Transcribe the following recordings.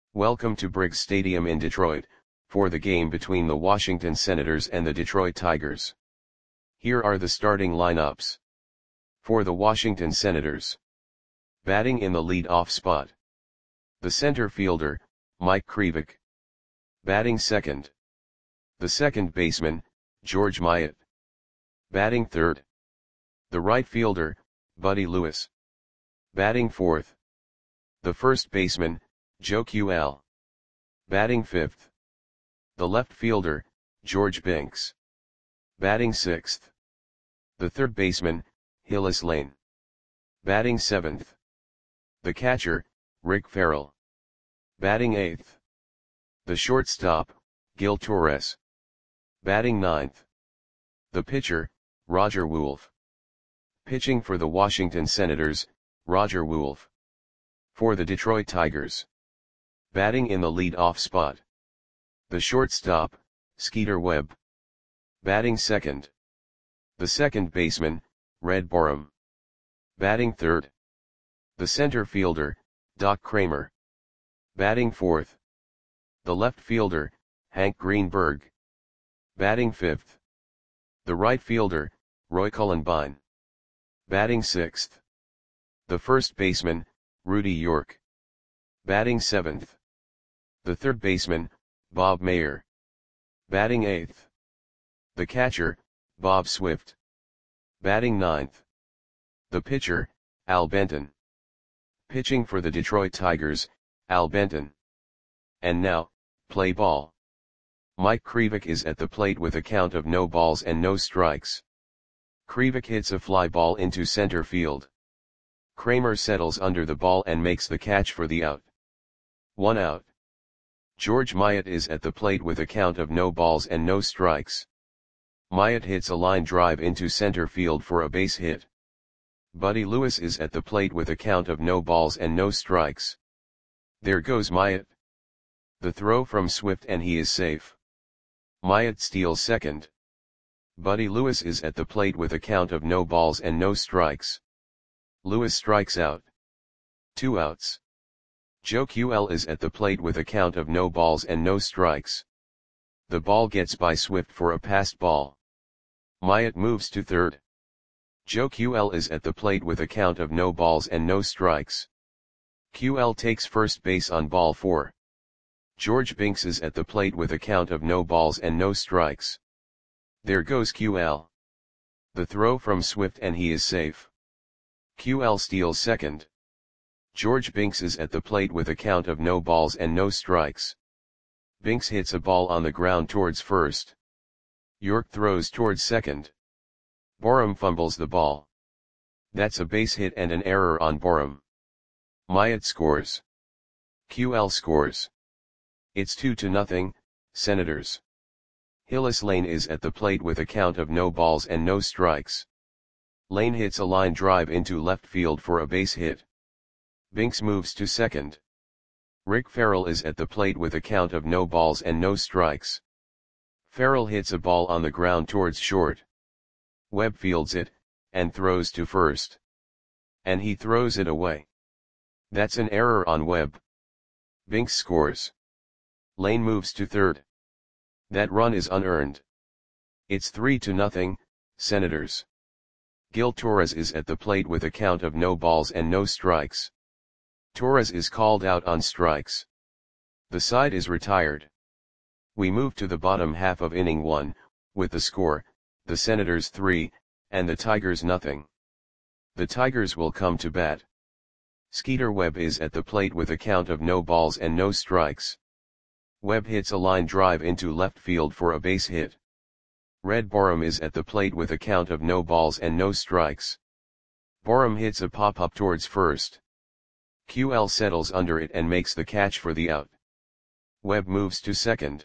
Welcome to Briggs Stadium in Detroit, for the game between the Washington Senators and the Detroit Tigers. Here are the starting lineups. For the Washington Senators. Batting in the lead-off spot. The center fielder, Mike Krivik. Batting second. The second baseman, George Myatt. Batting third. The right fielder, Buddy Lewis. Batting fourth. The first baseman, Joe QL. Batting fifth. The left fielder, George Binks. Batting sixth. The third baseman, Hillis Lane. Batting seventh. The catcher, Rick Farrell. Batting eighth. The shortstop, Gil Torres. Batting ninth. The pitcher, Roger Wolf. Pitching for the Washington Senators, Roger Wolf. For the Detroit Tigers. Batting in the lead-off spot. The shortstop, Skeeter Webb. Batting second. The second baseman, Red Borum. Batting third. The center fielder, Doc Kramer. Batting fourth. The left fielder, Hank Greenberg. Batting fifth. The right fielder, Roy Cullenbine. Batting sixth. The first baseman, Rudy York. Batting seventh. The third baseman, Bob Mayer. Batting eighth. The catcher, Bob Swift. Batting ninth. The pitcher, Al Benton. Pitching for the Detroit Tigers, Al Benton. And now, play ball. Mike Krivik is at the plate with a count of no balls and no strikes. Krivik hits a fly ball into center field. Kramer settles under the ball and makes the catch for the out. 1 out. George Myatt is at the plate with a count of no balls and no strikes. Myatt hits a line drive into center field for a base hit. Buddy Lewis is at the plate with a count of no balls and no strikes. There goes Myatt. The throw from Swift and he is safe. Myatt steals second. Buddy Lewis is at the plate with a count of no balls and no strikes. Lewis strikes out. 2 outs. Joe QL is at the plate with a count of no balls and no strikes. The ball gets by Swift for a passed ball. Myatt moves to third. Joe QL is at the plate with a count of no balls and no strikes. QL takes first base on ball 4. George Binks is at the plate with a count of no balls and no strikes. There goes QL. The throw from Swift and he is safe. QL steals second. George Binks is at the plate with a count of no balls and no strikes. Binks hits a ball on the ground towards first. York throws towards second. Borum fumbles the ball. That's a base hit and an error on Borum. Myatt scores. QL scores. It's 2-0, Senators. Hillis Lane is at the plate with a count of no balls and no strikes. Lane hits a line drive into left field for a base hit. Binks moves to second. Rick Farrell is at the plate with a count of no balls and no strikes. Farrell hits a ball on the ground towards short. Webb fields it, and throws to first. And he throws it away. That's an error on Webb. Binks scores. Lane moves to third. That run is unearned. It's 3-0, Senators. Gil Torres is at the plate with a count of no balls and no strikes. Torres is called out on strikes. The side is retired. We move to the bottom half of inning 1, with the score, the Senators 3, and the Tigers nothing. The Tigers will come to bat. Skeeter Webb is at the plate with a count of no balls and no strikes. Webb hits a line drive into left field for a base hit. Red Borum is at the plate with a count of no balls and no strikes. Borum hits a pop-up towards first. QL settles under it and makes the catch for the out. Webb moves to second.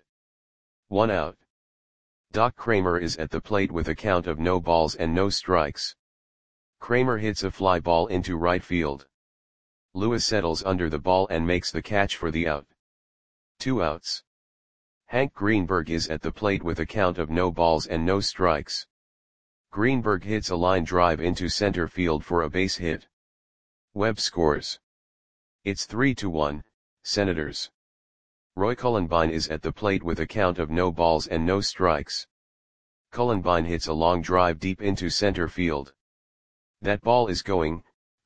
1 out. Doc Kramer is at the plate with a count of no balls and no strikes. Kramer hits a fly ball into right field. Lewis settles under the ball and makes the catch for the out. 2 outs. Hank Greenberg is at the plate with a count of no balls and no strikes. Greenberg hits a line drive into center field for a base hit. Webb scores. It's 3-1, Senators. Roy Cullenbine is at the plate with a count of no balls and no strikes. Cullenbine hits a long drive deep into center field. That ball is going,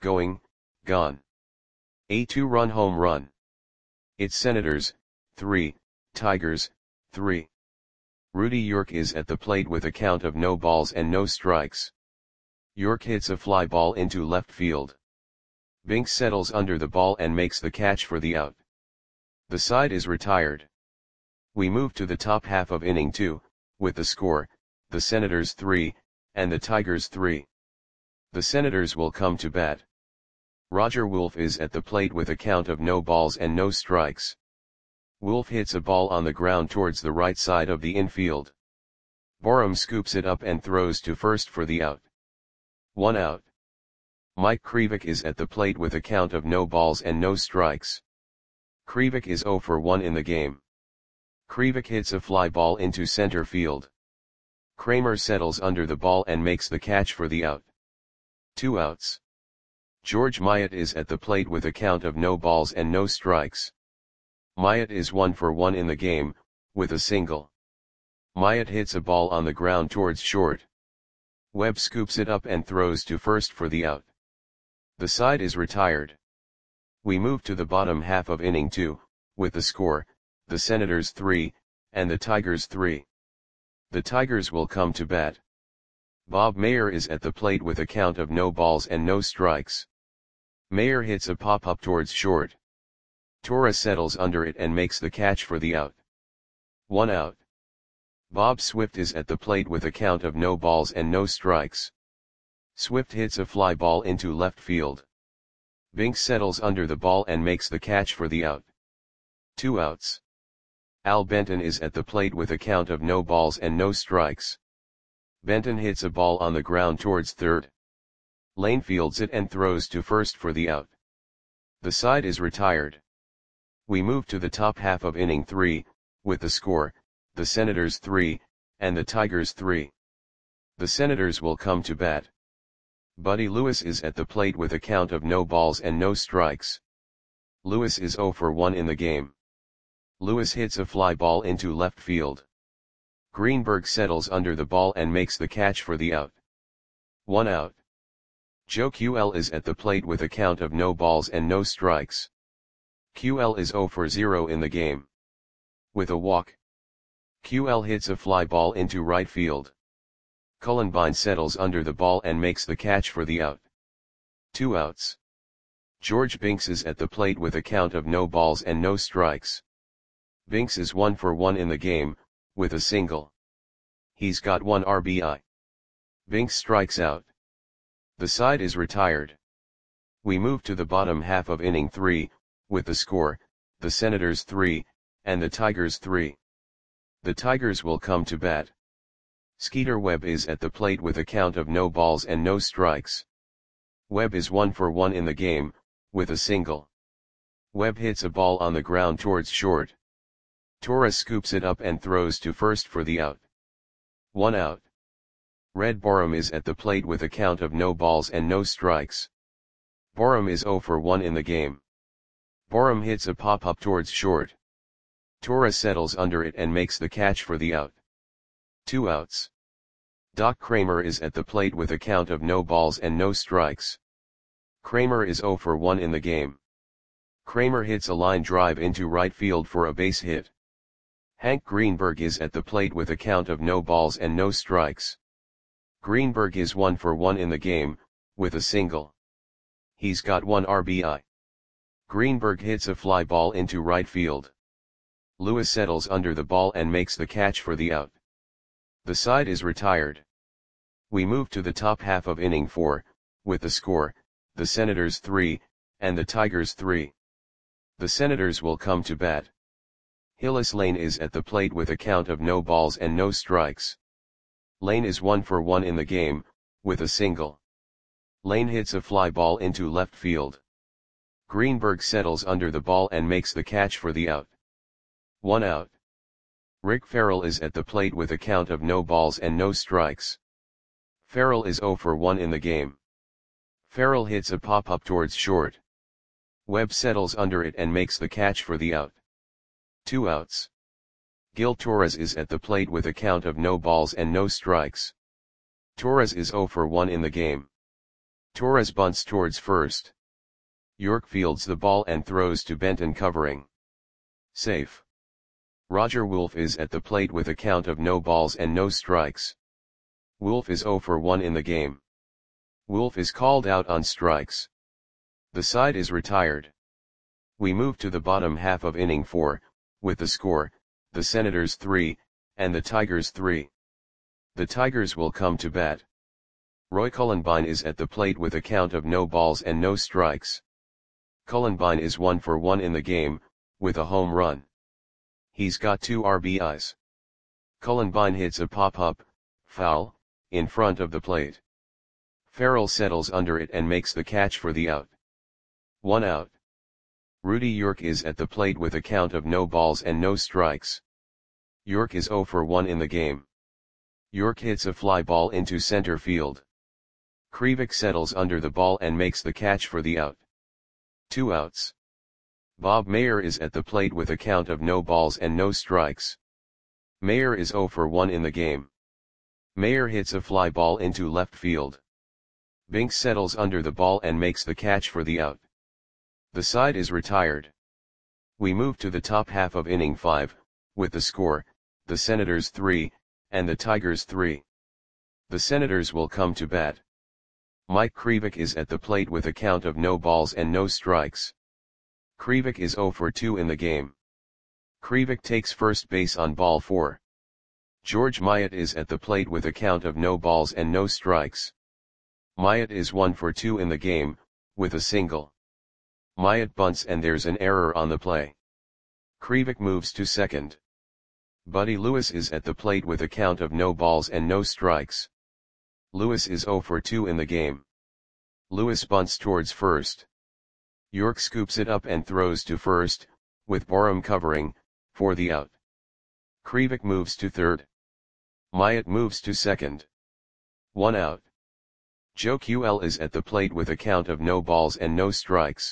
gone. A 2-run home run. It's Senators, 3, Tigers, 3. Rudy York is at the plate with a count of no balls and no strikes. York hits a fly ball into left field. Binks settles under the ball and makes the catch for the out. The side is retired. We move to the top half of inning 2, with the score, the Senators 3, and the Tigers 3. The Senators will come to bat. Roger Wolf is at the plate with a count of no balls and no strikes. Wolf hits a ball on the ground towards the right side of the infield. Borum scoops it up and throws to first for the out. 1 out. Mike Krivik is at the plate with a count of no balls and no strikes. Krivik is 0 for 1 in the game. Krivik hits a fly ball into center field. Kramer settles under the ball and makes the catch for the out. 2 outs. George Myatt is at the plate with a count of no balls and no strikes. Myatt is 1 for 1 in the game, with a single. Myatt hits a ball on the ground towards short. Webb scoops it up and throws to first for the out. The side is retired. We move to the bottom half of inning 2, with the score, the Senators 3, and the Tigers 3. The Tigers will come to bat. Bob Mayer is at the plate with a count of no balls and no strikes. Mayer hits a pop-up towards short. Torres settles under it and makes the catch for the out. 1 out. Bob Swift is at the plate with a count of no balls and no strikes. Swift hits a fly ball into left field. Binks settles under the ball and makes the catch for the out. 2 outs. Al Benton is at the plate with a count of no balls and no strikes. Benton hits a ball on the ground towards third. Lane fields it and throws to first for the out. The side is retired. We move to the top half of inning 3, with the score, the Senators 3, and the Tigers 3. The Senators will come to bat. Buddy Lewis is at the plate with a count of no balls and no strikes. Lewis is 0 for 1 in the game. Lewis hits a fly ball into left field. Greenberg settles under the ball and makes the catch for the out. 1 out. Joe QL is at the plate with a count of no balls and no strikes. QL is 0 for 0 in the game. With a walk. QL hits a fly ball into right field. Cullenbine settles under the ball and makes the catch for the out. 2 outs. George Binks is at the plate with a count of no balls and no strikes. Binks is 1 for 1 in the game, with a single. He's got 1 RBI. Binks strikes out. The side is retired. We move to the bottom half of inning 3, with the score, the Senators 3, and the Tigers 3. The Tigers will come to bat. Skeeter Webb is at the plate with a count of no balls and no strikes. Webb is 1 for 1 in the game, with a single. Webb hits a ball on the ground towards short. Torres scoops it up and throws to first for the out. 1 out. Red Borum is at the plate with a count of no balls and no strikes. Borum is 0 for 1 in the game. Borum hits a pop-up towards short. Torres settles under it and makes the catch for the out. 2 outs. Doc Kramer is at the plate with a count of no balls and no strikes. Kramer is 0 for 1 in the game. Kramer hits a line drive into right field for a base hit. Hank Greenberg is at the plate with a count of no balls and no strikes. Greenberg is 1 for 1 in the game, with a single. He's got 1 RBI. Greenberg hits a fly ball into right field. Lewis settles under the ball and makes the catch for the out. The side is retired. We move to the top half of inning 4, with the score, the Senators 3, and the Tigers 3. The Senators will come to bat. Hillis Lane is at the plate with a count of no balls and no strikes. Lane is 1 for 1 in the game, with a single. Lane hits a fly ball into left field. Greenberg settles under the ball and makes the catch for the out. 1 out. Rick Farrell is at the plate with a count of no balls and no strikes. Farrell is 0 for 1 in the game. Farrell hits a pop-up towards short. Webb settles under it and makes the catch for the out. 2 outs. Gil Torres is at the plate with a count of no balls and no strikes. Torres is 0 for 1 in the game. Torres bunts towards first. York fields the ball and throws to Benton covering. Safe. Roger Wolf is at the plate with a count of no balls and no strikes. Wolf is 0 for 1 in the game. Wolf is called out on strikes. The side is retired. We move to the bottom half of inning 4, with the score, the Senators 3, and the Tigers 3. The Tigers will come to bat. Roy Cullenbine is at the plate with a count of no balls and no strikes. Cullenbine is 1 for 1 in the game, with a home run. He's got 2 RBIs. Cullenbine hits a pop-up, foul, in front of the plate. Farrell settles under it and makes the catch for the out. 1 out. Rudy York is at the plate with a count of no balls and no strikes. York is 0 for 1 in the game. York hits a fly ball into center field. Krivik settles under the ball and makes the catch for the out. 2 outs. Bob Mayer is at the plate with a count of no balls and no strikes. Mayer is 0 for 1 in the game. Mayer hits a fly ball into left field. Binks settles under the ball and makes the catch for the out. The side is retired. We move to the top half of inning 5, with the score, the Senators 3, and the Tigers 3. The Senators will come to bat. Mike Krivik is at the plate with a count of no balls and no strikes. Krivik is 0 for 2 in the game. Krivik takes first base on ball 4. George Myatt is at the plate with a count of no balls and no strikes. Myatt is 1 for 2 in the game, with a single. Myatt bunts and there's an error on the play. Krivik moves to second. Buddy Lewis is at the plate with a count of no balls and no strikes. Lewis is 0 for 2 in the game. Lewis bunts towards first. York scoops it up and throws to first, with Borum covering, for the out. Krivik moves to third. Myatt moves to second. 1 out. Joe QL is at the plate with a count of no balls and no strikes.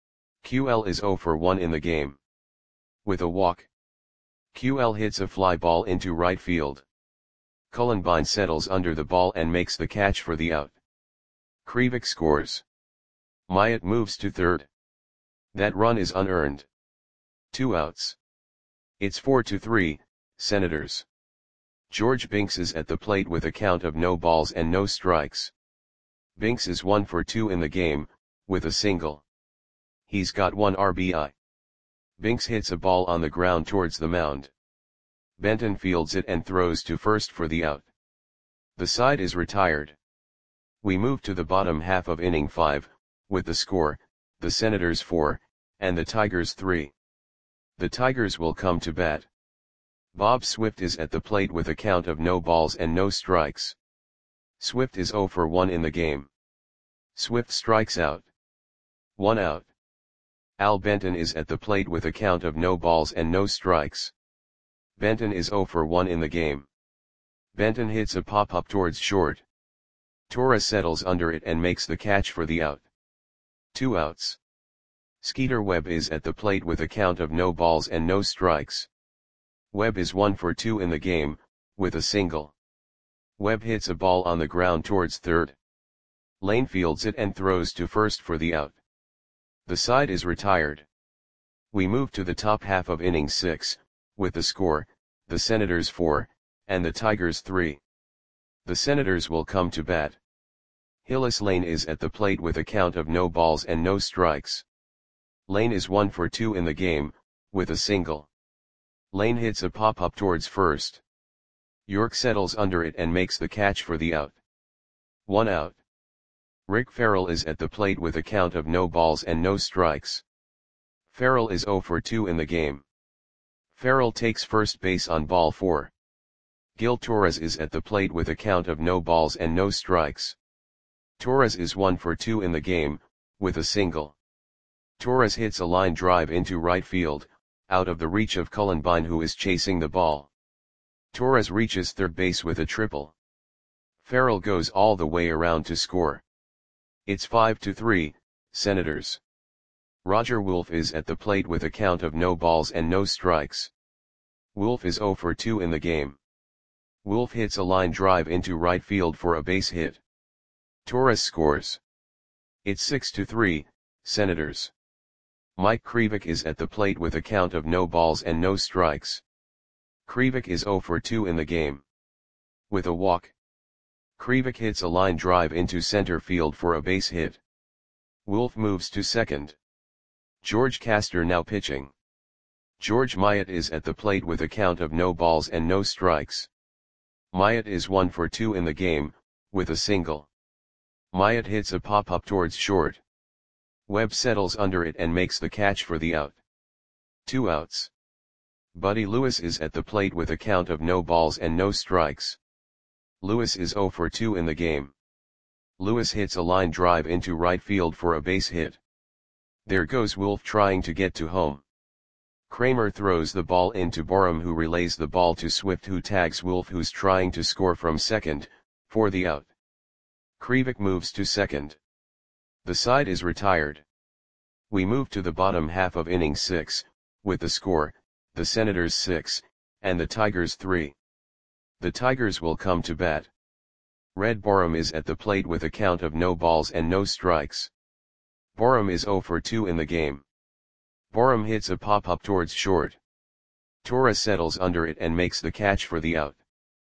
QL is 0 for 1 in the game. With a walk. QL hits a fly ball into right field. Cullenbine settles under the ball and makes the catch for the out. Krivik scores. Myatt moves to third. That run is unearned. 2 outs. It's 4-3, Senators. George Binks is at the plate with a count of no balls and no strikes. Binks is 1 for 2 in the game, with a single. He's got 1 RBI. Binks hits a ball on the ground towards the mound. Benton fields it and throws to first for the out. The side is retired. We move to the bottom half of inning 5, with the score, the Senators 4, and the Tigers 3. The Tigers will come to bat. Bob Swift is at the plate with a count of no balls and no strikes. Swift is 0 for 1 in the game. Swift strikes out. 1 out. Al Benton is at the plate with a count of no balls and no strikes. Benton is 0 for 1 in the game. Benton hits a pop-up towards short. Torres settles under it and makes the catch for the out. 2 outs. Skeeter Webb is at the plate with a count of no balls and no strikes. Webb is 1 for 2 in the game, with a single. Webb hits a ball on the ground towards third. Lane fields it and throws to first for the out. The side is retired. We move to the top half of inning 6, with the score, the Senators 4, and the Tigers 3. The Senators will come to bat. Hillis Lane is at the plate with a count of no balls and no strikes. Lane is 1 for 2 in the game, with a single. Lane hits a pop-up towards first. York settles under it and makes the catch for the out. 1 out. Rick Farrell is at the plate with a count of no balls and no strikes. Farrell is 0 for 2 in the game. Farrell takes first base on ball 4. Gil Torres is at the plate with a count of no balls and no strikes. Torres is 1 for 2 in the game, with a single. Torres hits a line drive into right field, out of the reach of Cullenbine who is chasing the ball. Torres reaches third base with a triple. Farrell goes all the way around to score. It's 5-3, Senators. Roger Wolf is at the plate with a count of no balls and no strikes. Wolf is 0 for 2 in the game. Wolf hits a line drive into right field for a base hit. Torres scores. It's 6-3, Senators. Mike Krivik is at the plate with a count of no balls and no strikes. Krivik is 0 for 2 in the game. With a walk, Krivik hits a line drive into center field for a base hit. Wolf moves to second. George Castor now pitching. George Myatt is at the plate with a count of no balls and no strikes. Myatt is 1 for 2 in the game, with a single. Myatt hits a pop-up towards short. Webb settles under it and makes the catch for the out. 2 outs. Buddy Lewis is at the plate with a count of no balls and no strikes. Lewis is 0 for 2 in the game. Lewis hits a line drive into right field for a base hit. There goes Wolf trying to get to home. Kramer throws the ball into Borum, who relays the ball to Swift, who tags Wolf, who's trying to score from second, for the out. Krivik moves to second. The side is retired. We move to the bottom half of inning 6, with the score, the Senators 6, and the Tigers 3. The Tigers will come to bat. Red Borum is at the plate with a count of no balls and no strikes. Borum is 0 for 2 in the game. Borum hits a pop-up towards short. Torres settles under it and makes the catch for the out.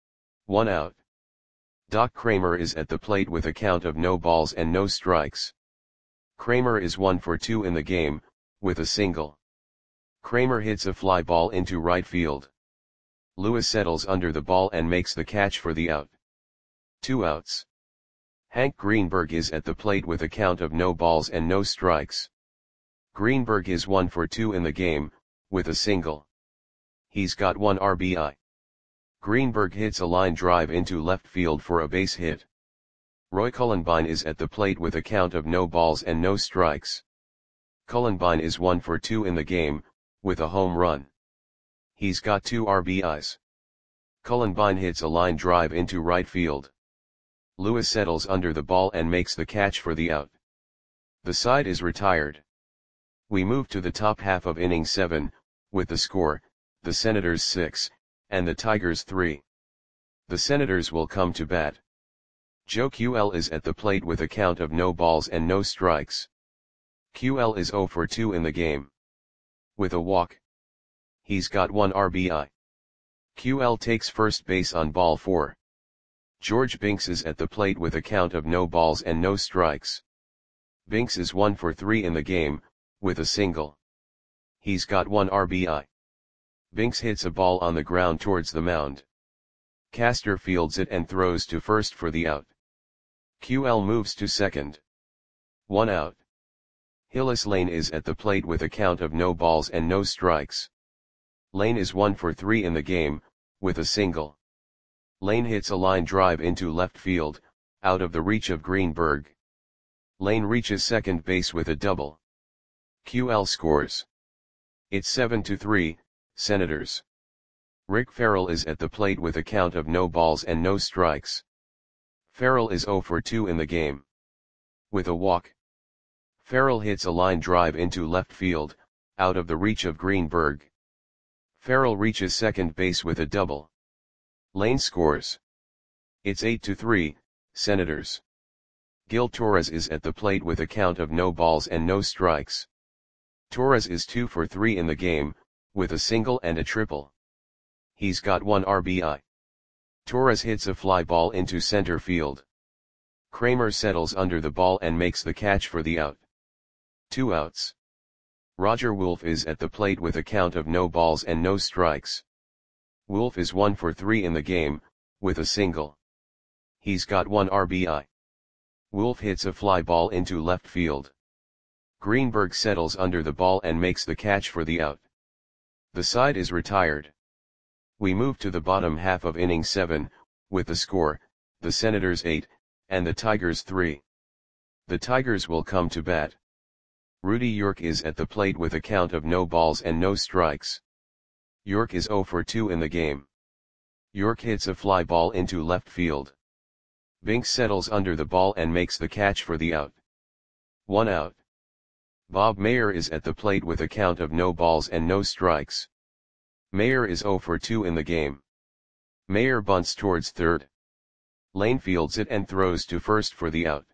1 out. Doc Kramer is at the plate with a count of no balls and no strikes. Kramer is 1 for 2 in the game, with a single. Kramer hits a fly ball into right field. Lewis settles under the ball and makes the catch for the out. 2 outs. Hank Greenberg is at the plate with a count of no balls and no strikes. Greenberg is 1 for 2 in the game, with a single. He's got 1 RBI. Greenberg hits a line drive into left field for a base hit. Roy Cullenbine is at the plate with a count of no balls and no strikes. Cullenbine is 1 for 2 in the game, with a home run. He's got 2 RBIs. Cullenbine hits a line drive into right field. Lewis settles under the ball and makes the catch for the out. The side is retired. We move to the top half of inning 7, with the score, the Senators 6, and the Tigers 3. The Senators will come to bat. Joe QL is at the plate with a count of no balls and no strikes. QL is 0 for 2 in the game. With a walk, he's got 1 RBI. QL takes first base on ball 4. George Binks is at the plate with a count of no balls and no strikes. Binks is 1 for 3 in the game, with a single. He's got 1 RBI. Binks hits a ball on the ground towards the mound. Castor fields it and throws to first for the out. QL moves to second. 1 out. Hillis Lane is at the plate with a count of no balls and no strikes. Lane is 1 for 3 in the game, with a single. Lane hits a line drive into left field, out of the reach of Greenberg. Lane reaches second base with a double. QL scores. It's 7-3, Senators. Rick Farrell is at the plate with a count of no balls and no strikes. Farrell is 0 for 2 in the game. With a walk, Farrell hits a line drive into left field, out of the reach of Greenberg. Farrell reaches second base with a double. Lane scores. It's 8-3, Senators. Gil Torres is at the plate with a count of no balls and no strikes. Torres is 2 for 3 in the game, with a single and a triple. He's got 1 RBI. Torres hits a fly ball into center field. Kramer settles under the ball and makes the catch for the out. 2 outs. Roger Wolf is at the plate with a count of no balls and no strikes. Wolf is 1 for 3 in the game, with a single. He's got 1 RBI. Wolf hits a fly ball into left field. Greenberg settles under the ball and makes the catch for the out. The side is retired. We move to the bottom half of inning 7, with the score, the Senators 8, and the Tigers 3. The Tigers will come to bat. Rudy York is at the plate with a count of no balls and no strikes. York is 0 for 2 in the game. York hits a fly ball into left field. Binks settles under the ball and makes the catch for the out. 1 out. Bob Mayer is at the plate with a count of no balls and no strikes. Mayer is 0 for 2 in the game. Mayer bunts towards third. Lane fields it and throws to first for the out.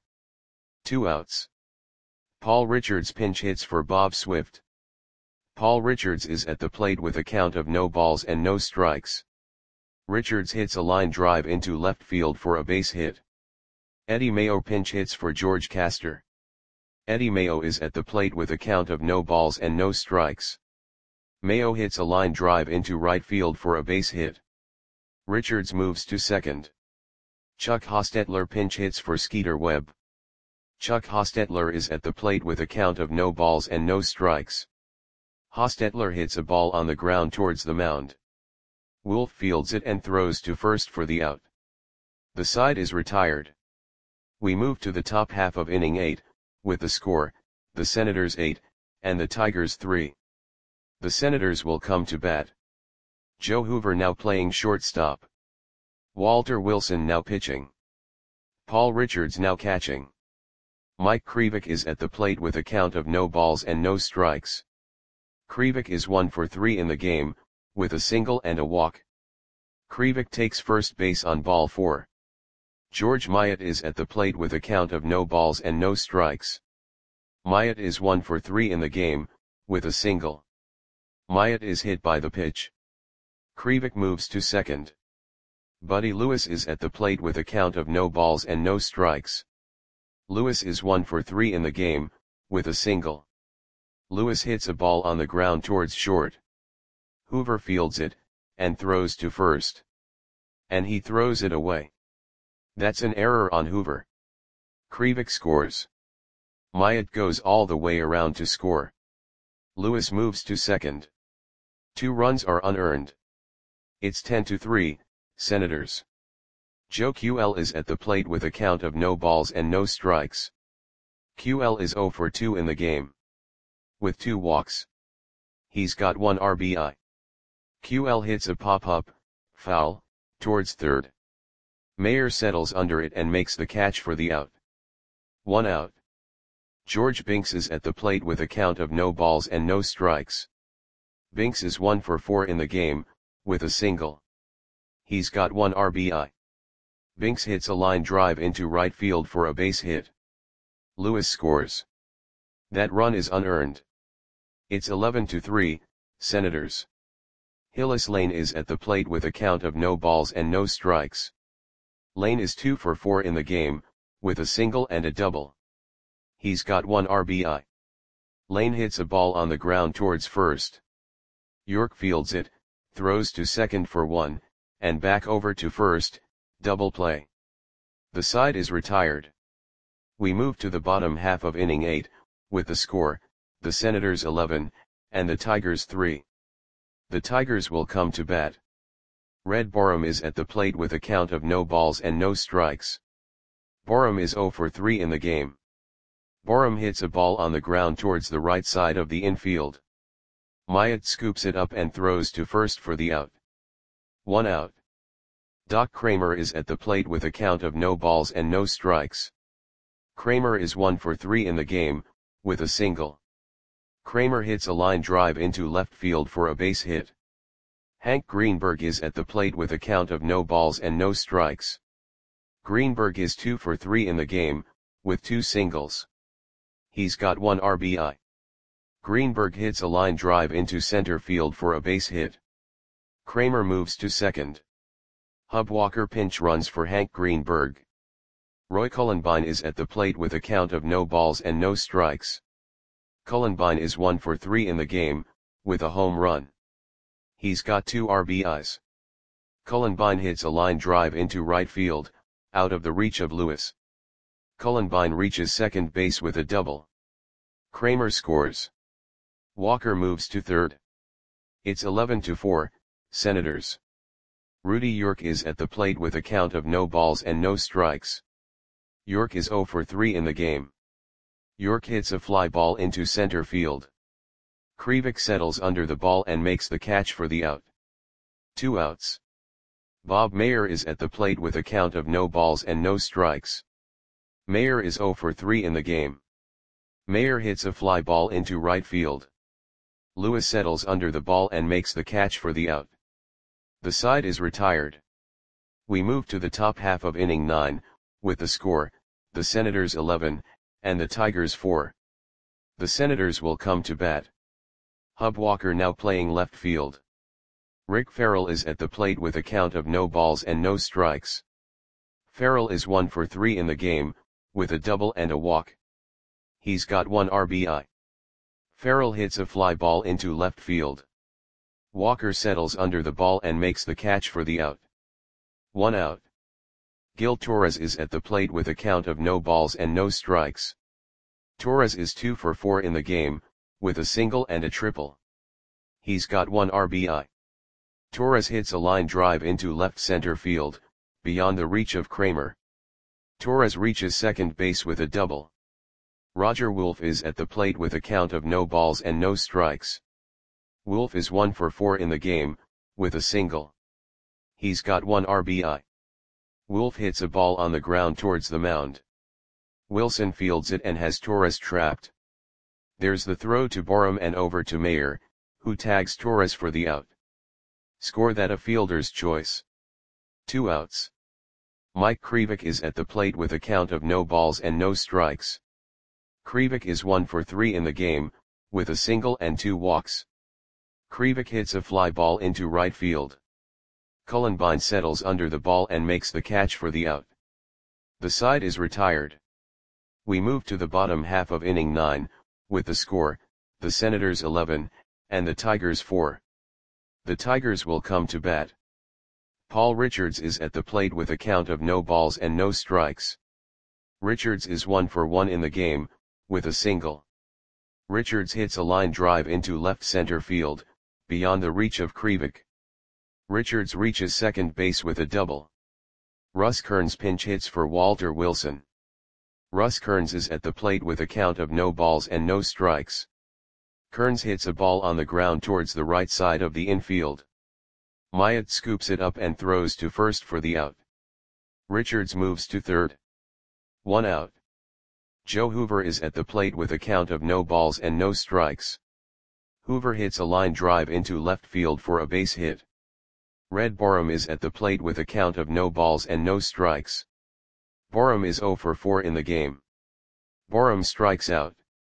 2 outs. Paul Richards pinch hits for Bob Swift. Paul Richards is at the plate with a count of no balls and no strikes. Richards hits a line drive into left field for a base hit. Eddie Mayo pinch hits for George Castor. Eddie Mayo is at the plate with a count of no balls and no strikes. Mayo hits a line drive into right field for a base hit. Richards moves to second. Chuck Hostetler pinch hits for Skeeter Webb. Chuck Hostetler is at the plate with a count of no balls and no strikes. Hostetler hits a ball on the ground towards the mound. Wolf fields it and throws to first for the out. The side is retired. We move to the top half of inning 8, with the score, the Senators 8, and the Tigers 3. The Senators will come to bat. Joe Hoover now playing shortstop. Walter Wilson now pitching. Paul Richards now catching. Mike Krivik is at the plate with a count of no balls and no strikes. Krivik is 1 for 3 in the game, with a single and a walk. Krivik takes first base on ball 4. George Myatt is at the plate with a count of no balls and no strikes. Myatt is 1 for 3 in the game, with a single. Myatt is hit by the pitch. Krivik moves to second. Buddy Lewis is at the plate with a count of no balls and no strikes. Lewis is 1 for 3 in the game, with a single. Lewis hits a ball on the ground towards short. Hoover fields it, and throws to first. And he throws it away. That's an error on Hoover. Krivik scores. Myatt goes all the way around to score. Lewis moves to second. 2 runs are unearned. It's 10-3, Senators. Joe QL is at the plate with a count of no balls and no strikes. QL is 0 for 2 in the game. With 2 walks. He's got 1 RBI. QL hits a pop-up, foul, towards third. Mayer settles under it and makes the catch for the out. 1 out. George Binks is at the plate with a count of no balls and no strikes. Binks is 1 for 4 in the game, with a single. He's got 1 RBI. Binks hits a line drive into right field for a base hit. Lewis scores. That run is unearned. It's 11-3, Senators. Hillis Lane is at the plate with a count of no balls and no strikes. Lane is 2 for 4 in the game, with a single and a double. He's got 1 RBI. Lane hits a ball on the ground towards first. York fields it, throws to second for 1, and back over to first, double play. The side is retired. We move to the bottom half of inning 8, with the score, the Senators 11, and the Tigers 3. The Tigers will come to bat. Red Borum is at the plate with a count of no balls and no strikes. Borum is 0 for 3 in the game. Borum hits a ball on the ground towards the right side of the infield. Myatt scoops it up and throws to first for the out. 1 out. Doc Kramer is at the plate with a count of no balls and no strikes. Kramer is 1 for 3 in the game, with a single. Kramer hits a line drive into left field for a base hit. Hank Greenberg is at the plate with a count of no balls and no strikes. Greenberg is 2 for 3 in the game, with 2 singles. He's got 1 RBI. Greenberg hits a line drive into center field for a base hit. Kramer moves to second. Hub Walker pinch runs for Hank Greenberg. Roy Cullenbine is at the plate with a count of no balls and no strikes. Cullenbine is 1 for 3 in the game, with a home run. He's got 2 RBIs. Cullenbine hits a line drive into right field, out of the reach of Lewis. Cullenbine reaches second base with a double. Kramer scores. Walker moves to third. It's 11-4, Senators. Rudy York is at the plate with a count of no balls and no strikes. York is 0 for 3 in the game. York hits a fly ball into center field. Krivik settles under the ball and makes the catch for the out. 2 outs. Bob Mayer is at the plate with a count of no balls and no strikes. Mayer is 0 for 3 in the game. Mayer hits a fly ball into right field. Lewis settles under the ball and makes the catch for the out. The side is retired. We move to the top half of inning 9, with the score, the Senators 11, and the Tigers 4. The Senators will come to bat. Hub Walker now playing left field. Rick Farrell is at the plate with a count of no balls and no strikes. Farrell is 1 for 3 in the game, with a double and a walk. He's got 1 RBI. Farrell hits a fly ball into left field. Walker settles under the ball and makes the catch for the out. 1 out. Gil Torres is at the plate with a count of no balls and no strikes. Torres is 2 for 4 in the game, with a single and a triple. He's got 1 RBI. Torres hits a line drive into left center field, beyond the reach of Kramer. Torres reaches second base with a double. Roger Wolf is at the plate with a count of no balls and no strikes. Wolf is 1 for 4 in the game, with a single. He's got 1 RBI. Wolf hits a ball on the ground towards the mound. Wilson fields it and has Torres trapped. There's the throw to Borum and over to Mayer, who tags Torres for the out. Score that a fielder's choice. 2 outs. Mike Krivik is at the plate with a count of no balls and no strikes. Krivik is 1 for 3 in the game, with a single and 2 walks. Krivik hits a fly ball into right field. Cullenbine settles under the ball and makes the catch for the out. The side is retired. We move to the bottom half of inning 9, with the score, the Senators 11, and the Tigers 4. The Tigers will come to bat. Paul Richards is at the plate with a count of no balls and no strikes. Richards is 1 for 1 in the game, with a single. Richards hits a line drive into left center field, beyond the reach of Krivik. Richards reaches second base with a double. Russ Kearns pinch hits for Walter Wilson. Russ Kearns is at the plate with a count of no balls and no strikes. Kearns hits a ball on the ground towards the right side of the infield. Myatt scoops it up and throws to first for the out. Richards moves to third. 1 out. Joe Hoover is at the plate with a count of no balls and no strikes. Hoover hits a line drive into left field for a base hit. Red Borum is at the plate with a count of no balls and no strikes. Borum is 0 for 4 in the game. Borum strikes out.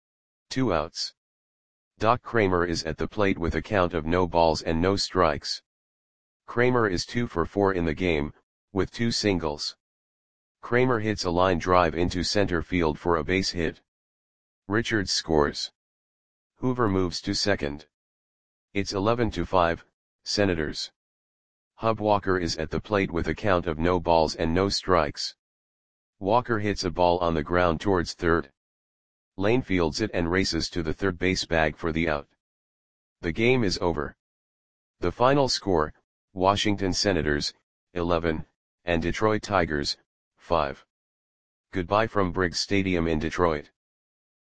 2 outs. Doc Kramer is at the plate with a count of no balls and no strikes. Kramer is 2 for 4 in the game, with 2 singles. Kramer hits a line drive into center field for a base hit. Richards scores. Hoover moves to second. It's 11-5, Senators. Hub Walker is at the plate with a count of no balls and no strikes. Walker hits a ball on the ground towards third. Lane fields it and races to the third base bag for the out. The game is over. The final score, Washington Senators, 11, and Detroit Tigers, 5. Goodbye from Briggs Stadium in Detroit.